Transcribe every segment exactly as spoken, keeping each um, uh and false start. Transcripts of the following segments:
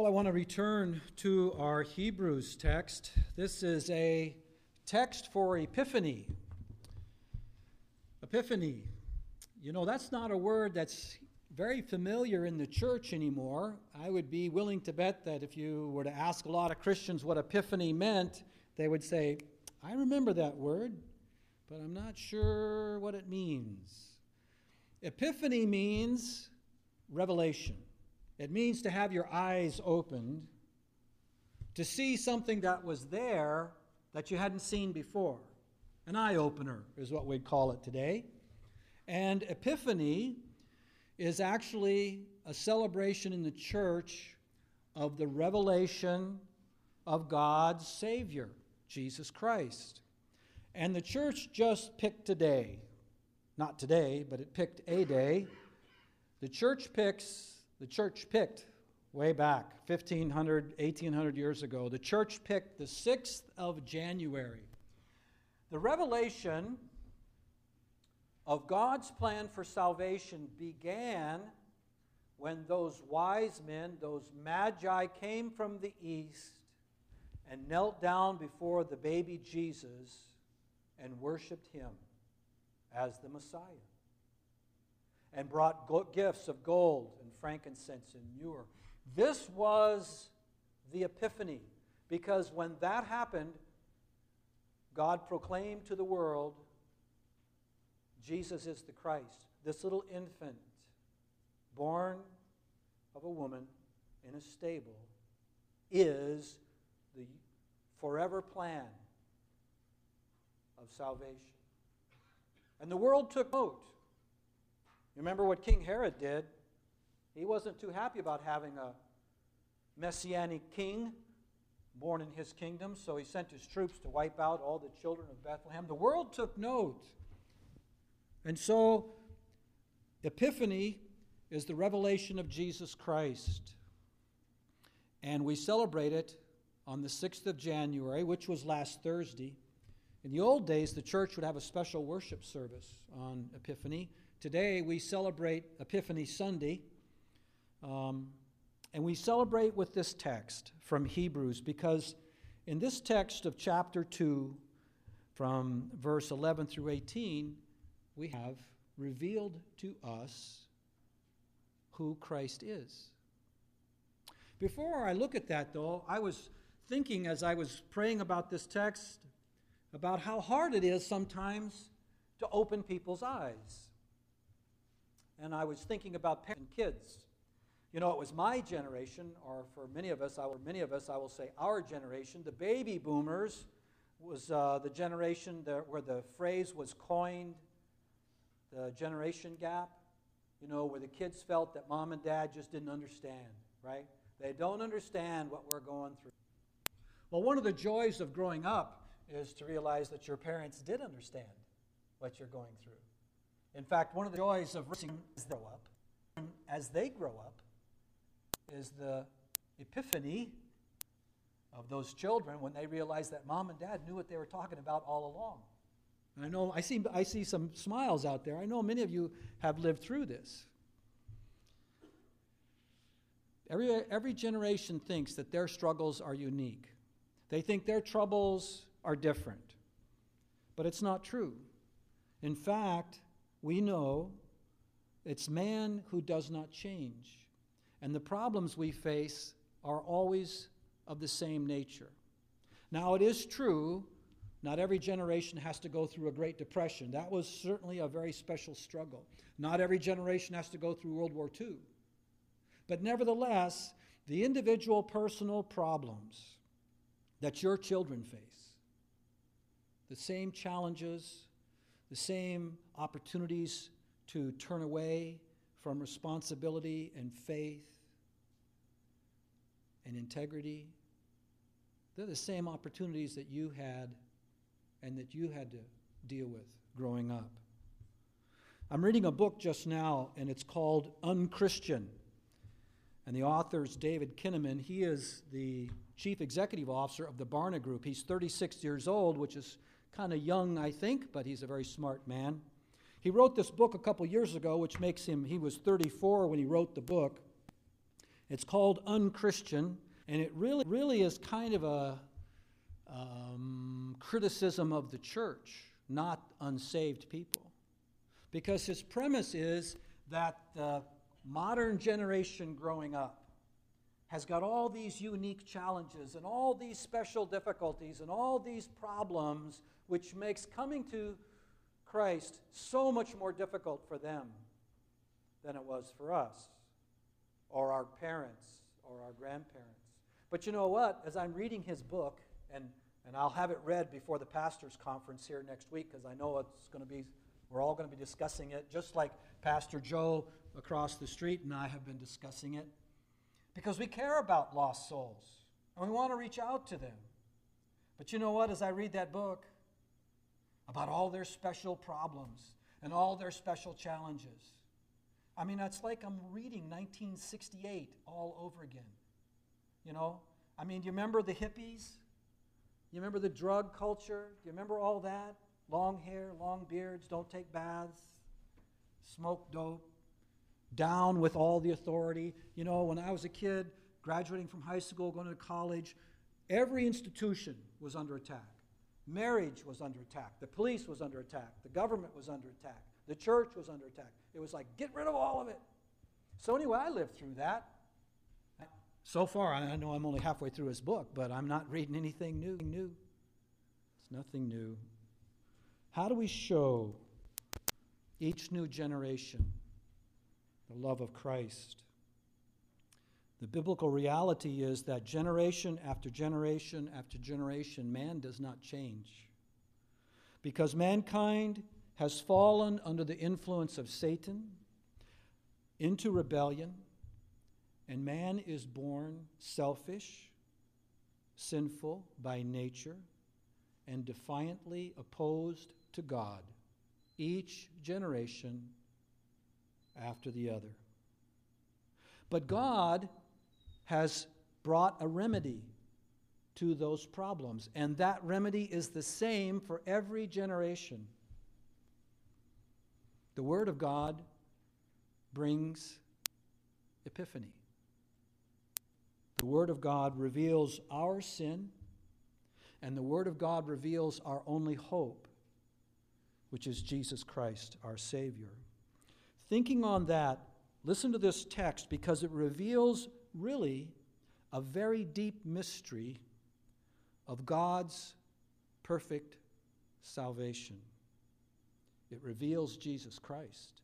Well, I want to return to our Hebrews text. This is a text for Epiphany. Epiphany. You know, that's not a word that's very familiar in the church anymore. I would be willing to bet that if you were to ask a lot of Christians what epiphany meant, they would say, I remember that word, but I'm not sure what it means. Epiphany means revelation. It means to have your eyes opened, to see something that was there that you hadn't seen before. An eye-opener is what we'd call it today. And Epiphany is actually a celebration in the church of the revelation of God's Savior, Jesus Christ. And the church just picked a day. Not today, but it picked a day. The church picks... The church picked, way back, fifteen hundred, eighteen hundred years ago, the church picked the sixth of January. The revelation of God's plan for salvation began when those wise men, those magi, came from the east and knelt down before the baby Jesus and worshiped him as the Messiah, and brought go- gifts of gold and frankincense and myrrh. This was the Epiphany, because when that happened, God proclaimed to the world, Jesus is the Christ. This little infant, born of a woman in a stable, is the forever plan of salvation. And the world took note. Remember what King Herod did? He wasn't too happy about having a messianic king born in his kingdom, so he sent his troops to wipe out all the children of Bethlehem. The world took note. And so, Epiphany is the revelation of Jesus Christ. And we celebrate it on the sixth of January, which was last Thursday. In the old days, the church would have a special worship service on Epiphany. Today, we celebrate Epiphany Sunday, um, and we celebrate with this text from Hebrews, because in this text of chapter two, from verse eleven through eighteen, we have revealed to us who Christ is. Before I look at that, though, I was thinking as I was praying about this text about how hard it is sometimes to open people's eyes. And I was thinking about parents and kids. You know, it was my generation, or for many of us, I will, many of us, I will say our generation. The baby boomers was uh, the generation that, where the phrase was coined, the generation gap. You know, where the kids felt that mom and dad just didn't understand, right? They don't understand what we're going through. Well, one of the joys of growing up is to realize that your parents did understand what you're going through. In fact, one of the joys of raising as they grow up, as they grow up, is the epiphany of those children when they realize that mom and dad knew what they were talking about all along. And I know I see I see some smiles out there. I know many of you have lived through this. Every every generation thinks that their struggles are unique. They think their troubles are different. But it's not true. In fact, we know it's man who does not change. And the problems we face are always of the same nature. Now, it is true, not every generation has to go through a Great Depression. That was certainly a very special struggle. Not every generation has to go through World War Two. But nevertheless, the individual personal problems that your children face, the same challenges, the same opportunities to turn away from responsibility and faith and integrity, they're the same opportunities that you had and that you had to deal with growing up. I'm reading a book just now, and it's called Unchristian. And the author is David Kinnaman. He is the chief executive officer of the Barna Group. He's thirty-six years old, which is kind of young, I think, but he's a very smart man. He wrote this book a couple years ago, which makes him, he was thirty-four when he wrote the book. It's called unchristian, and it really, really is kind of a um, criticism of the church, not unsaved people. Because his premise is that the modern generation growing up has got all these unique challenges and all these special difficulties and all these problems, which makes coming to Christ so much more difficult for them than it was for us, or our parents, or our grandparents. But you know what? As I'm reading his book, and, and I'll have it read before the pastor's conference here next week, because I know it's going to be, we're all going to be discussing it, just like Pastor Joe across the street and I have been discussing it, because we care about lost souls, and we want to reach out to them. But you know what? As I read that book about all their special problems and all their special challenges, I mean, it's like I'm reading nineteen sixty-eight all over again. You know? I mean, do you remember the hippies? You remember the drug culture? Do you remember all that? Long hair, long beards, don't take baths, smoke dope, down with all the authority. You know, when I was a kid, graduating from high school, going to college, every institution was under attack. Marriage was under attack. The police was under attack. The government was under attack. The church was under attack. It was like, get rid of all of it. So anyway, I lived through that. So far, I know I'm only halfway through his book, but I'm not reading anything new. new. It's nothing new. How do we show each new generation the love of Christ? The biblical reality is that generation after generation after generation, man does not change. Because mankind has fallen under the influence of Satan into rebellion, and man is born selfish, sinful by nature, and defiantly opposed to God, each generation after the other. But God has brought a remedy to those problems, and that remedy is the same for every generation. The Word of God brings epiphany. The Word of God reveals our sin, and the Word of God reveals our only hope, which is Jesus Christ, our Savior. Thinking on that, listen to this text, because it reveals really a very deep mystery of God's perfect salvation. It reveals Jesus Christ.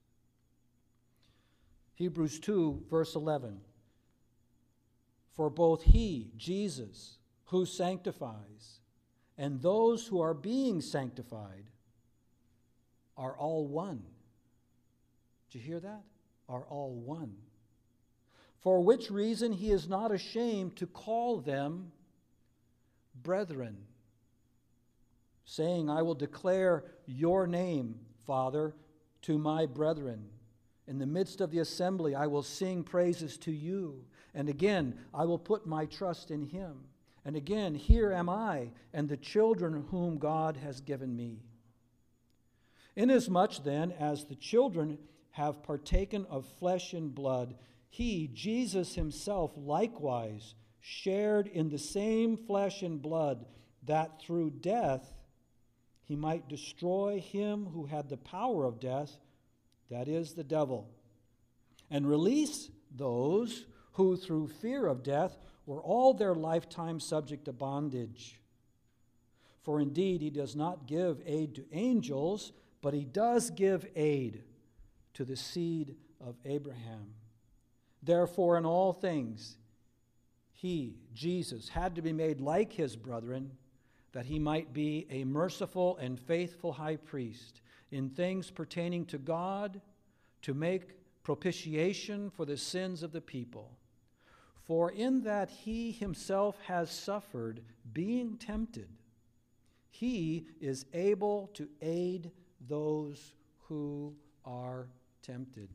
Hebrews two, verse eleven. For both he, Jesus, who sanctifies, and those who are being sanctified are all one. Did you hear that? Are all one. For which reason he is not ashamed to call them brethren, saying, I will declare your name, Father, to my brethren. In the midst of the assembly I will sing praises to you. And again, I will put my trust in him. And again, here am I and the children whom God has given me. Inasmuch then as the children have partaken of flesh and blood, he, Jesus himself, likewise shared in the same flesh and blood, that through death he might destroy him who had the power of death, that is, the devil, and release those who through fear of death were all their lifetime subject to bondage. For indeed he does not give aid to angels, but he does give aid to the seed of Abraham. Therefore, in all things, he, Jesus, had to be made like his brethren, that he might be a merciful and faithful high priest in things pertaining to God, to make propitiation for the sins of the people. For in that he himself has suffered, being tempted, he is able to aid those who are tempted.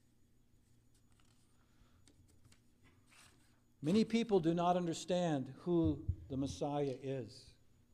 Many people do not understand who the Messiah is.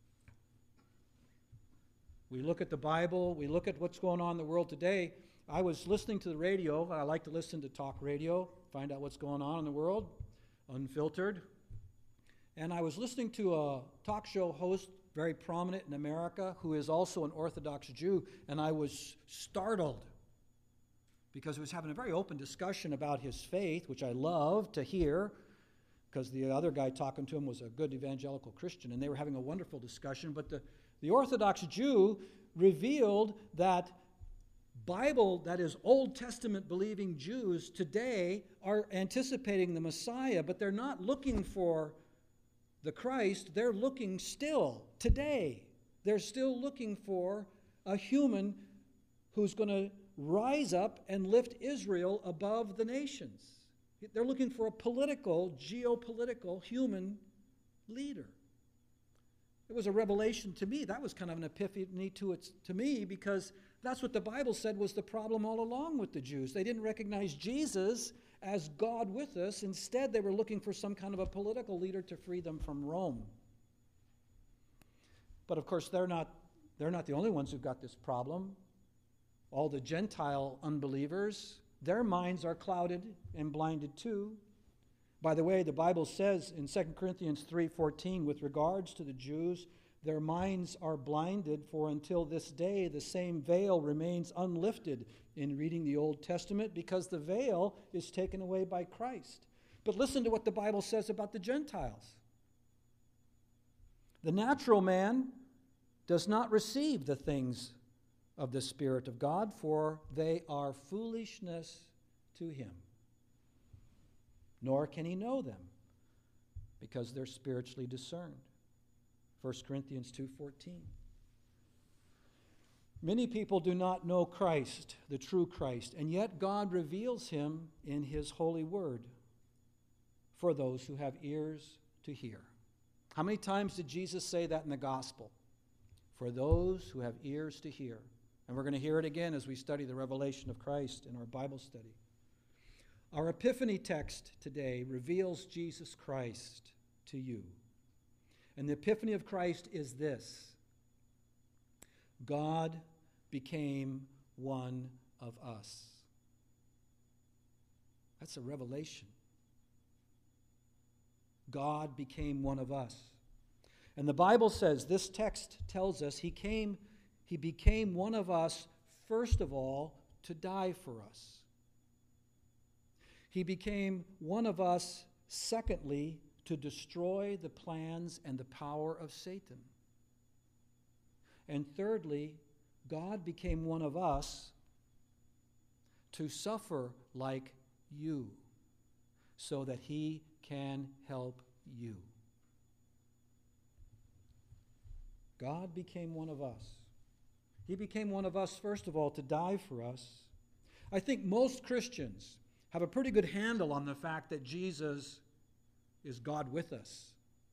We look at the Bible, we look at what's going on in the world today. I was listening to the radio. I like to listen to talk radio, find out what's going on in the world. unfiltered. And I was listening to a talk show host, very prominent in America, who is also an Orthodox Jew, and I was startled because he was having a very open discussion about his faith, which I love to hear, because the other guy talking to him was a good evangelical Christian, and they were having a wonderful discussion. But the, the Orthodox Jew revealed that Bible, that is Old Testament believing Jews today, are anticipating the Messiah, but they're not looking for the Christ. They're looking still today. They're still looking for a human who's going to rise up and lift Israel above the nations. They're looking for a political, geopolitical, human leader. It was a revelation to me. That was kind of an epiphany to, it, to me, because that's what the Bible said was the problem all along with the Jews. They didn't recognize Jesus as God with us. Instead, they were looking for some kind of a political leader to free them from Rome. But of course, they're not, they're not the only ones who've got this problem. All the Gentile unbelievers, their minds are clouded and blinded too. By the way, the Bible says in Second Corinthians three fourteen, with regards to the Jews, their minds are blinded, for until this day the same veil remains unlifted in reading the Old Testament, because the veil is taken away by Christ. But listen to what the Bible says about the Gentiles. The natural man does not receive the things of the Spirit of God, for they are foolishness to him. Nor can he know them, because they're spiritually discerned. First Corinthians two fourteen. Many people do not know Christ, the true Christ, and yet God reveals him in his holy word for those who have ears to hear. How many times did Jesus say that in the gospel? For those who have ears to hear. And we're going to hear it again as we study the revelation of Christ in our Bible study. Our Epiphany text today reveals Jesus Christ to you. And the Epiphany of Christ is this: God became one of us. That's a revelation. God became one of us. And the Bible says, this text tells us he came, he became one of us, first of all, to die for us. He became one of us, secondly, to destroy the plans and the power of Satan. And thirdly, God became one of us to suffer like you, so that he can help you. God became one of us. He became one of us, first of all, to die for us. I think most Christians have a pretty good handle on the fact that Jesus is God with us.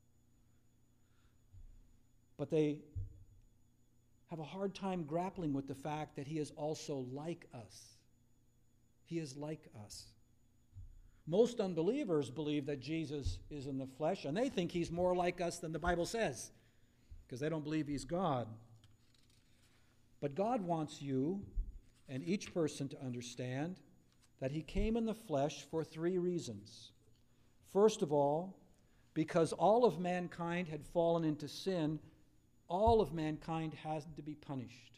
But they have a hard time grappling with the fact that he is also like us. He is like us. Most unbelievers believe that Jesus is in the flesh, and they think he's more like us than the Bible says, because they don't believe he's God. But God wants you and each person to understand that he came in the flesh for three reasons. First of all, because all of mankind had fallen into sin, all of mankind has to be punished.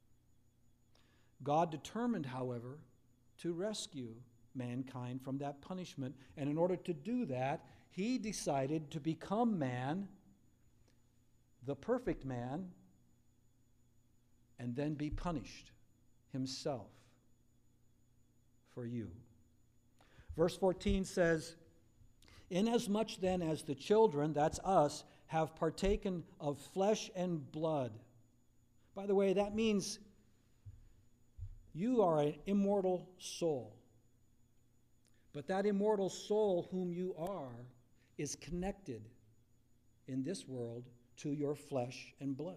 God determined, however, to rescue mankind from that punishment, and in order to do that, he decided to become man, the perfect man, and then be punished himself for you. Verse fourteen says, "Inasmuch then as the children," that's us, "have partaken of flesh and blood." By the way, that means you are an immortal soul. But that immortal soul whom you are is connected in this world to your flesh and blood.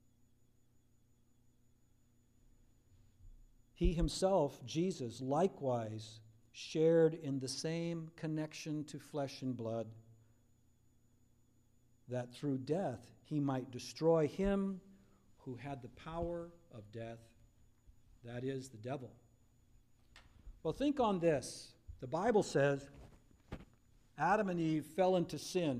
He himself, Jesus, likewise shared in the same connection to flesh and blood, that through death he might destroy him who had the power of death, that is, the devil. Well, think on this. The Bible says Adam and Eve fell into sin,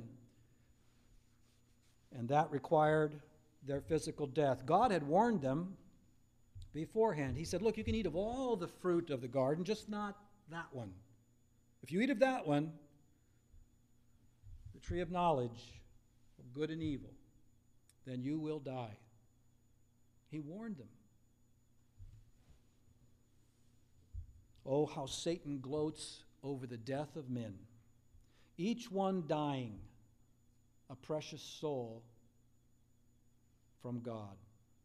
and that required their physical death. God had warned them beforehand. He said, look, you can eat of all the fruit of the garden, just not that one. If you eat of that one, the tree of knowledge of good and evil, then you will die. He warned them. Oh, how Satan gloats over the death of men, each one dying a precious soul from God.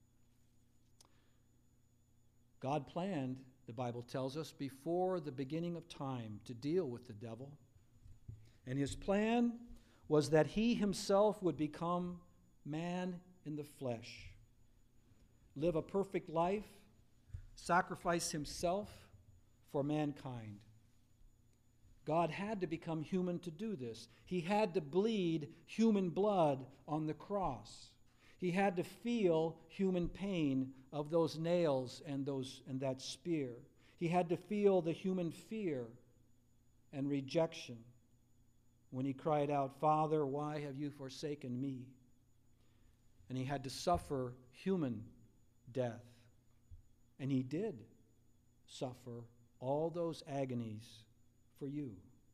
God planned, the Bible tells us, before the beginning of time to deal with the devil. And his plan was that he himself would become man in the flesh, live a perfect life, sacrifice himself for mankind. God had to become human to do this. He had to bleed human blood on the cross. He had to feel human pain of those nails and those and that spear. He had to feel the human fear and rejection when he cried out, Father, why have you forsaken me? And he had to suffer human death. And he did suffer all those agonies for you.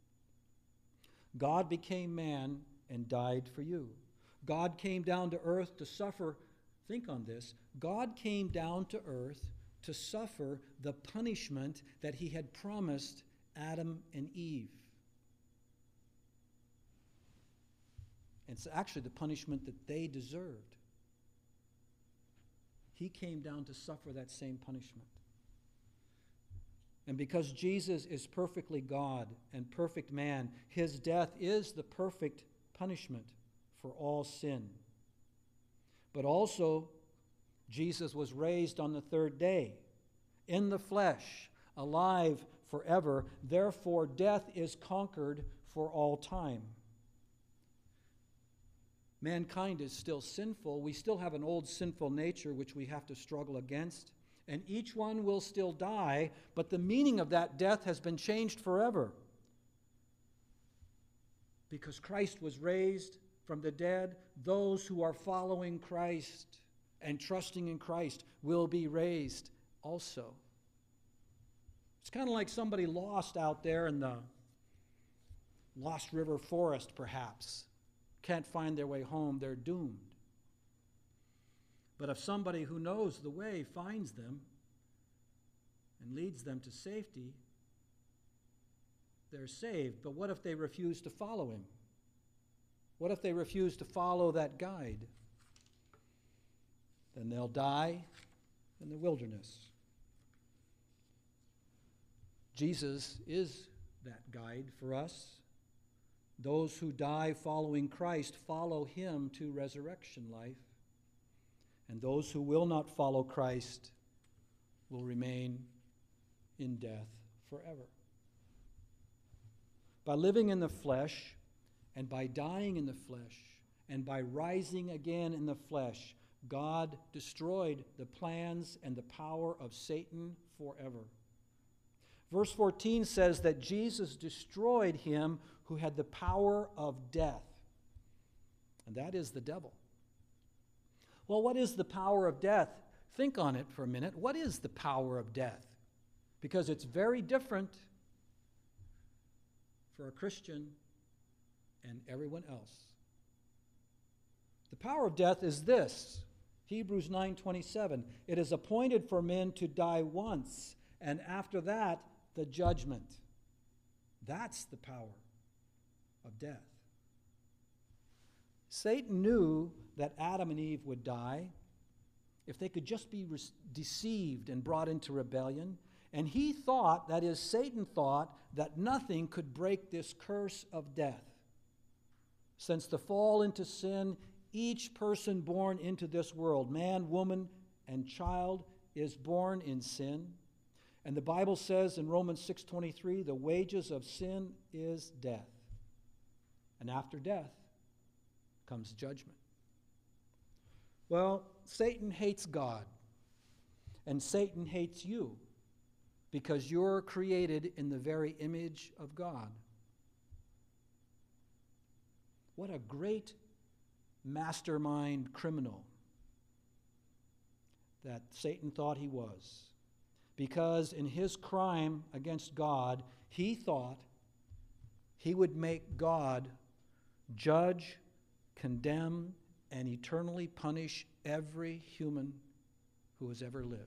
God became man and died for you. God came down to earth to suffer. Think on this. God came down to earth to suffer the punishment that he had promised Adam and Eve. It's actually the punishment that they deserved. He came down to suffer that same punishment. And because Jesus is perfectly God and perfect man, his death is the perfect punishment for all sin. But also, Jesus was raised on the third day, in the flesh, alive forever. Therefore, death is conquered for all time. Mankind is still sinful. We still have an old sinful nature which we have to struggle against. And each one will still die, but the meaning of that death has been changed forever. Because Christ was raised from the dead, those who are following Christ and trusting in Christ will be raised also. It's kind of like somebody lost out there in the Lost River Forest, perhaps. Can't find their way home, they're doomed. But if somebody who knows the way finds them and leads them to safety, they're saved. But what if they refuse to follow him? What if they refuse to follow that guide? Then they'll die in the wilderness. Jesus is that guide for us. Those who die following Christ follow him to resurrection life. And those who will not follow Christ will remain in death forever. By living in the flesh, and by dying in the flesh, and by rising again in the flesh, God destroyed the plans and the power of Satan forever. Verse fourteen says that Jesus destroyed him who had the power of death, and that is the devil. Well, what is the power of death? Think on it for a minute. What is the power of death? Because it's very different for a Christian and everyone else. The power of death is this. Hebrews nine twenty-seven. It is appointed for men to die once, and after that, the judgment. That's the power of death. Satan knew that Adam and Eve would die if they could just be re- deceived and brought into rebellion. And he thought, that is, Satan thought, that nothing could break this curse of death. Since the fall into sin, each person born into this world, man, woman, and child, is born in sin. And the Bible says in Romans six twenty-three, the wages of sin is death. And after death comes judgment. Well, Satan hates God, and Satan hates you because you're created in the very image of God. What a great mastermind criminal that Satan thought he was. Because in his crime against God, he thought he would make God judge, condemn, and eternally punish every human who has ever lived.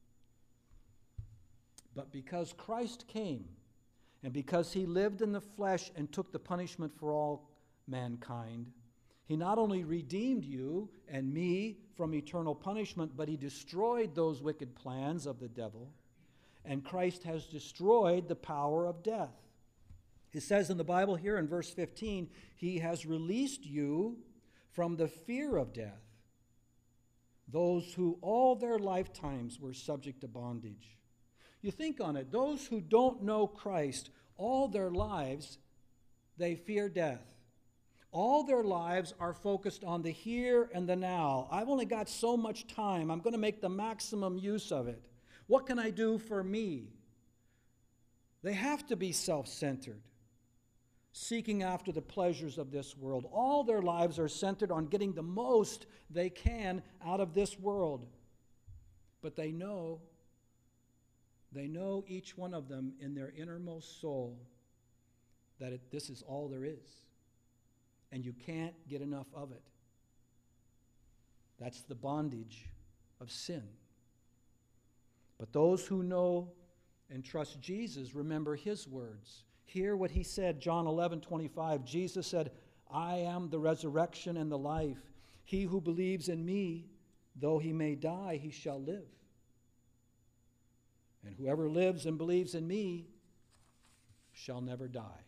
But because Christ came, and because he lived in the flesh and took the punishment for all mankind, he not only redeemed you and me from eternal punishment, but he destroyed those wicked plans of the devil, and Christ has destroyed the power of death. It says in the Bible here in verse fifteen, he has released you from the fear of death, those who all their lifetimes were subject to bondage. You think on it, those who don't know Christ, all their lives, they fear death. All their lives are focused on the here and the now. I've only got so much time. I'm going to make the maximum use of it. What can I do for me? They have to be self-centered, seeking after the pleasures of this world. All their lives are centered on getting the most they can out of this world. But they know, they know each one of them in their innermost soul that it, this is all there is. And you can't get enough of it. That's the bondage of sin. But those who know and trust Jesus remember his words. Hear what he said, John eleven twenty-five. Jesus said, I am the resurrection and the life. He who believes in me, though he may die, he shall live. And whoever lives and believes in me shall never die.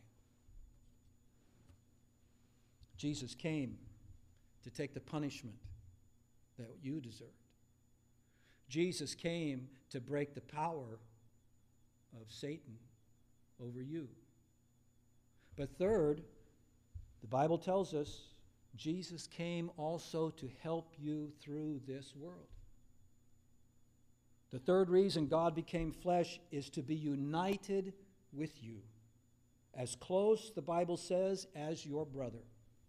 Jesus came to take the punishment that you deserved. Jesus came to break the power of Satan over you. But third, the Bible tells us Jesus came also to help you through this world. The third reason God became flesh is to be united with you, as close, the Bible says, as your brother.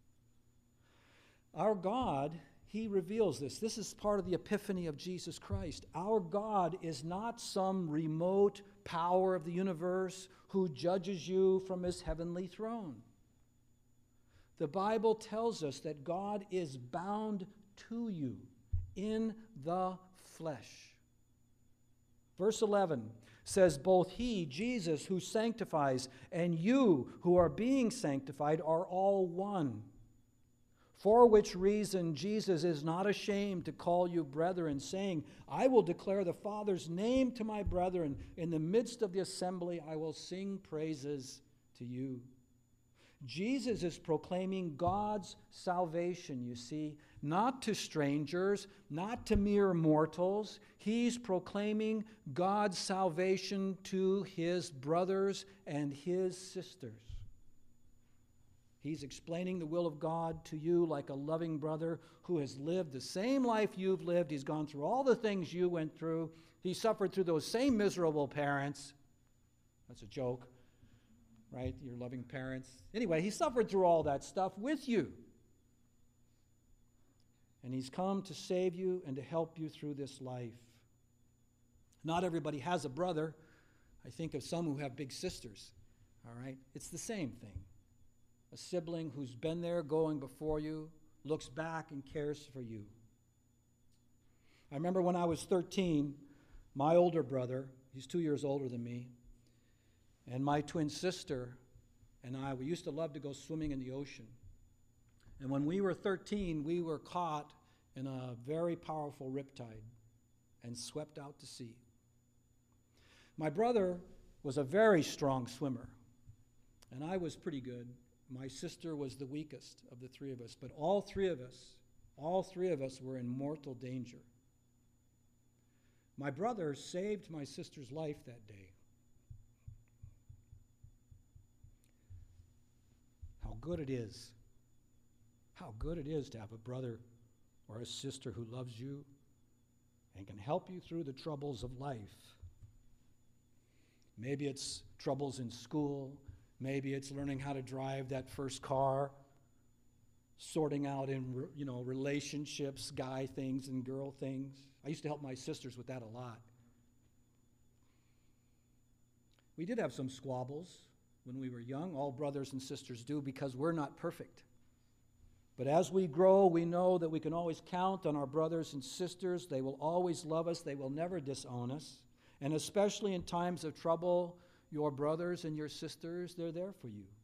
Our God, he reveals this. This is part of the epiphany of Jesus Christ. Our God is not some remote power of the universe who judges you from his heavenly throne. The Bible tells us that God is bound to you in the flesh. Verse eleven says, both he, Jesus, who sanctifies, and you who are being sanctified are all one. For which reason Jesus is not ashamed to call you brethren, saying, I will declare the Father's name to my brethren. In the midst of the assembly I will sing praises to you. Jesus is proclaiming God's salvation, you see, not to strangers, not to mere mortals. He's proclaiming God's salvation to his brothers and his sisters. He's explaining the will of God to you like a loving brother who has lived the same life you've lived. He's gone through all the things you went through. He suffered through those same miserable parents. That's a joke, right? Your loving parents. Anyway, he suffered through all that stuff with you. And he's come to save you and to help you through this life. Not everybody has a brother. I think of some who have big sisters, all right? It's the same thing. A sibling who's been there going before you, looks back and cares for you. I remember when I was thirteen, my older brother, he's two years older than me, and my twin sister and I, we used to love to go swimming in the ocean. And when we were thirteen, we were caught in a very powerful riptide and swept out to sea. My brother was a very strong swimmer, and I was pretty good. My sister was the weakest of the three of us, but all three of us, all three of us were in mortal danger. My brother saved my sister's life that day. How good it is, how good it is to have a brother or a sister who loves you and can help you through the troubles of life. Maybe it's troubles in school. Maybe it's learning how to drive that first car. sorting out in, you know, relationships, guy things and girl things. I used to help my sisters with that a lot. We did have some squabbles when we were young. All brothers and sisters do, because we're not perfect. But as we grow, we know that we can always count on our brothers and sisters. They will always love us. They will never disown us. And especially in times of trouble, your brothers and your sisters, they're there for you.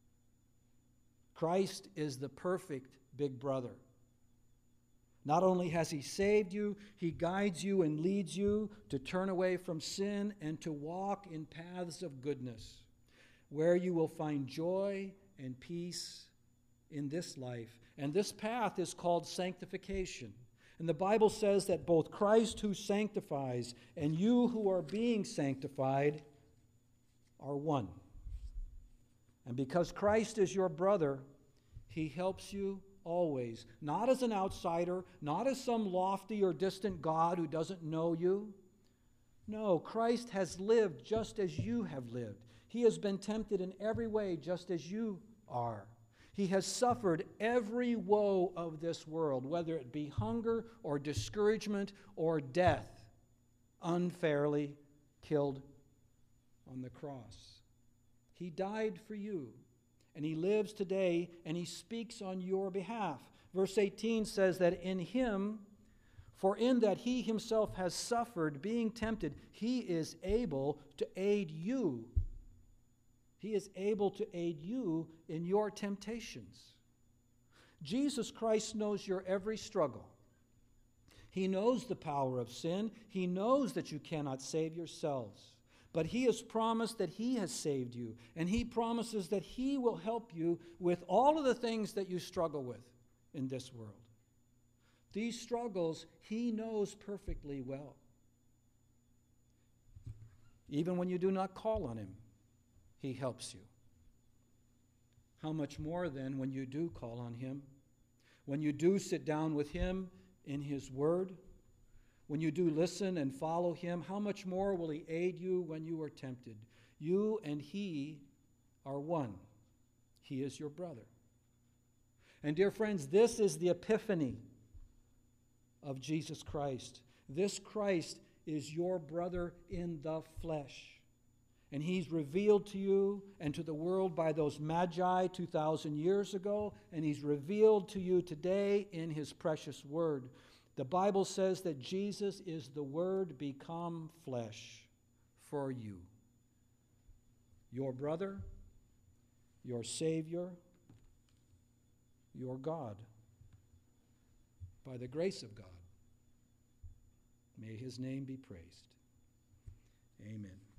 Christ is the perfect big brother. Not only has he saved you, he guides you and leads you to turn away from sin and to walk in paths of goodness, where you will find joy and peace in this life. And this path is called sanctification. And the Bible says that both Christ who sanctifies and you who are being sanctified are one. And because Christ is your brother, he helps you always, not as an outsider, not as some lofty or distant God who doesn't know you. No, Christ has lived just as you have lived. He has been tempted in every way just as you are. He has suffered every woe of this world, whether it be hunger or discouragement or death, unfairly killed on the cross. He died for you. And he lives today, and he speaks on your behalf. Verse eighteen says that in him, for in that he himself has suffered, being tempted, he is able to aid you. He is able to aid you in your temptations. Jesus Christ knows your every struggle. He knows the power of sin. He knows that you cannot save yourselves. But he has promised that he has saved you, and he promises that he will help you with all of the things that you struggle with in this world. These struggles he knows perfectly well. Even when you do not call on him, he helps you. How much more then when you do call on him, when you do sit down with him in his word, when you do listen and follow him, how much more will he aid you when you are tempted? You and he are one. He is your brother. And dear friends, this is the epiphany of Jesus Christ. This Christ is your brother in the flesh. And he's revealed to you and to the world by those magi two thousand years ago, and he's revealed to you today in his precious word. The Bible says that Jesus is the Word become flesh for you. Your brother, your Savior, your God. By the grace of God, may his name be praised. Amen.